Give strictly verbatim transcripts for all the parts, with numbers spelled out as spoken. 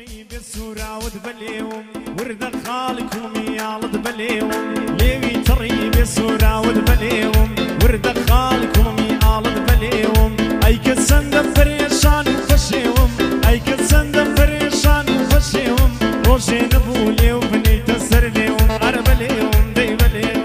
طريب السورة ودبليهم ورد خالكم يالد بليهم ليوي طريب السورة ودبليهم ورد خالكم يالد بليهم أي كسند فريشان وفشيهم أي كسند فريشان وفشيهم روشي نبولي وبني تسر ليهم أربليهم دي بليهم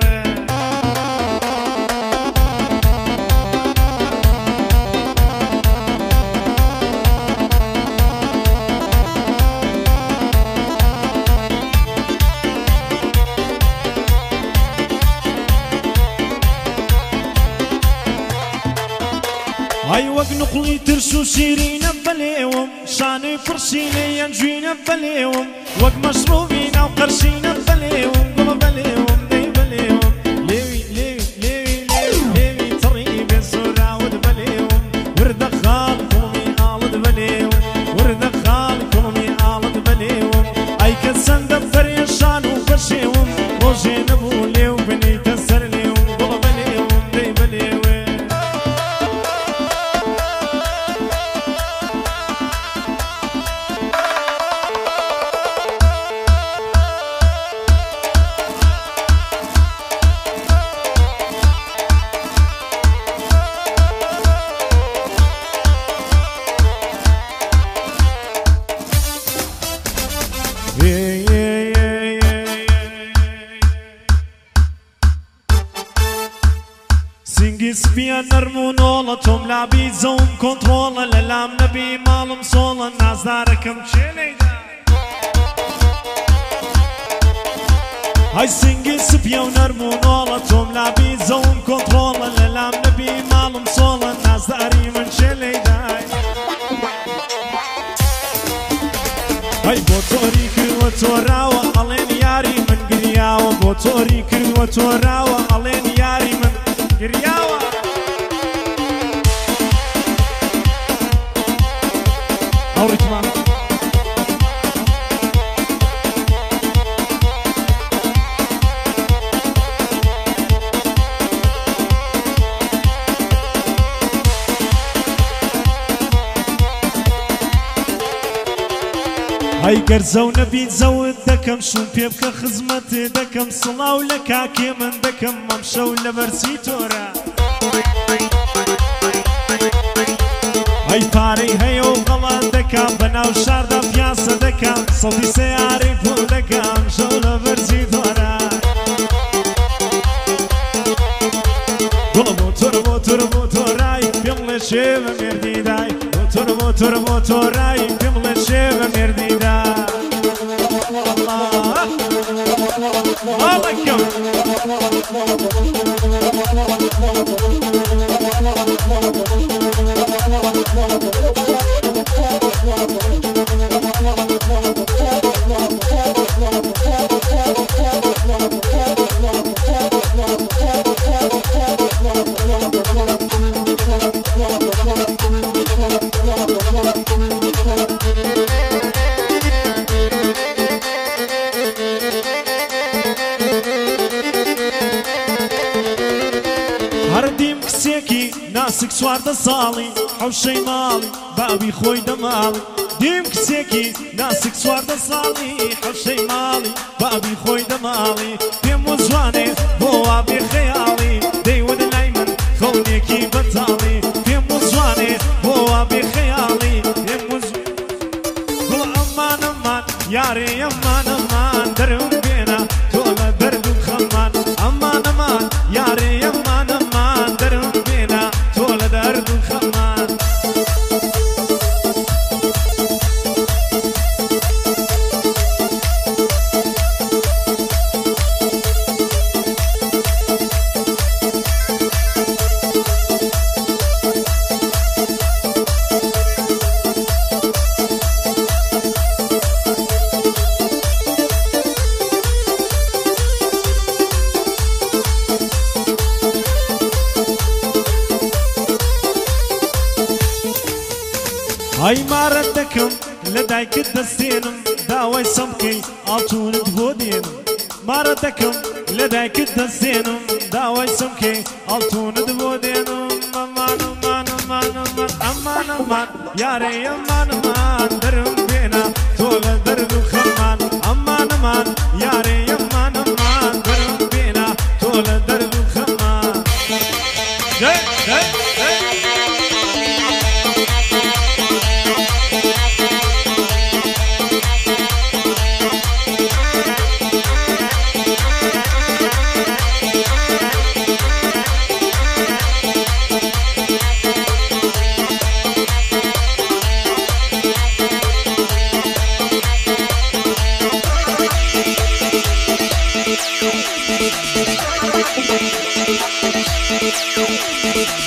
هاي وق نقلي ترسو سيرين بليهم شاني فرسيني ينجوين بليهم وق مشروبين وقرشين بليهم قل بليهم دي بليهم ليوي ليوي ليوي ليوي ليوي طريب السورة ود بليهم ورد خالكم يالد بليهم ورد خالكم يالد بليهم اي كسند فريشان وفشيهم روجي نبولي وبني تسر ليهم قل بليهم دي بليهم سنجس بيا نرمونولا توم لابي زوم كنترولا للام نبي مالم صولا الناس داركم شليدا هاي سنجس بيا نرمونولا توم لابي زوم كنترولا للام نبي مالم صولا الناس داري من شليدا هاي بوتوري كرو توراوا علين ياري من قرياوا بوتوري كرو توراوا علين ياري من قرياوا أوريك ما هاي قرزو نبي تزود دكم شو بيبكى خزمت دكم صلاة ولكاكي من دكم ممشو لبرسي تورا هاي باري هاي وغلا دكم بناو شاردا بياسة دكم صوتي سياري فو دكم شو لبرسي تورا قول موتور موتور موتوراي بيملي شيب مردي داي موتور موتور موتوراي بيملي شيب مردي داي الله يكرم هرديم كسيكي ناسك سوارد صالي حوشي مالي بابي خوي دمالي ديم كسيكي ناسك سوارد صالي حوشي مالي بابي خوي دمالي ديم وزواني هو بخيالي دي ود الايمن خونيكي بطالي ديم وزواني هو بخيالي ديم وزواني قل امان امان ياري امان امان درهم بينا تولا درد خمان امان امان ياري امان امان درهم بينا تولا درد خمان هاي ماردكم لدايك الدستينم داوي سمكي عطون دبودينم ماردكم لدايك الدستينم داوي سمكي عطون دبودينم امان امان امان امان امان امان ياري امان امان درم بينا طول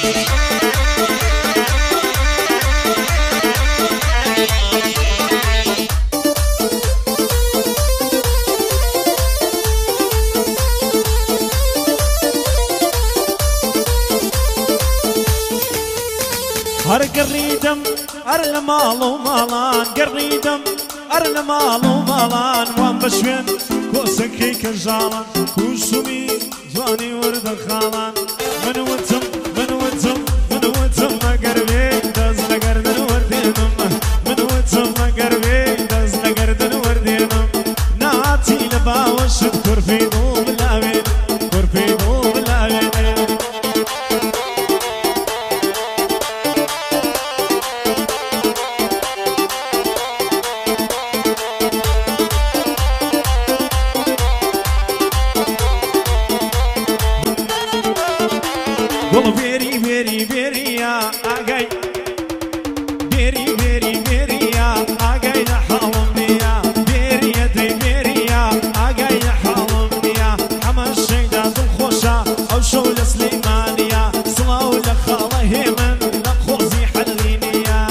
هر قريدم أرل مالو مالان قريدم أرل مالو مالان وان بشوين كوسكي كجالان كوشمي جواني ورد خالان من وتم من وتم من وتم قربي دز لقردن وردينم من وتم قربي دز لقردن وردينم ناتي لباوشت كرفيدو باللاوين كرفيدو باللاوين Well, very, very, very, yeah, I got very, very, very, yeah, I got the Hollandia, very, very, yeah, I got the Hollandia. I'm a shade of the Khosha, I'll show the Slimania, slow the Khala Himan, the Khosi Halinia.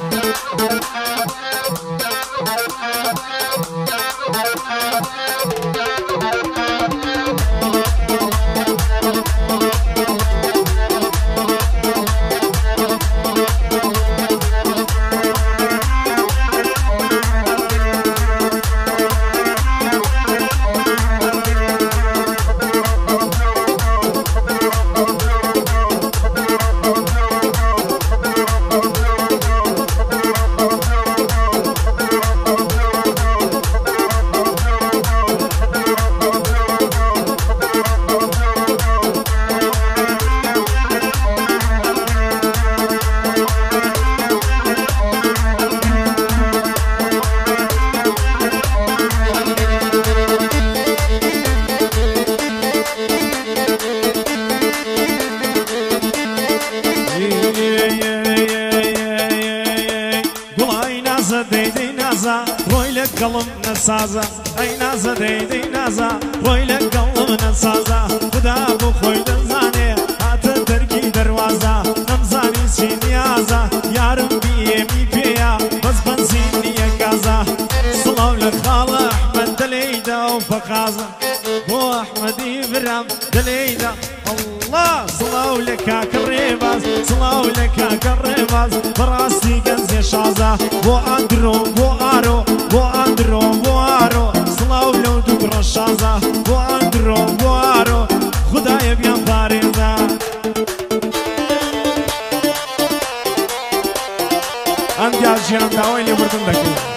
قلم نسازا اي نازا ديدي نازا ويلك قلم نسازا خدا بو خوي دزاني هات تركي دروازا نمزاني سينيازا يارم بيمي بيا بس بنزيني غازا صلاو لخال احمد دليدا وفخازا بو احمد ابراهيم دليدا الله صلاو لك كريباز صلاو لك كريباز براسي كنزي شازا بو اندرو بو ارو بو اندرو بو ارو صلاو لو دبر شازا بو اندرو بو ارو خداي بيان باريزا انديا جيان داوي اللي بردن دكي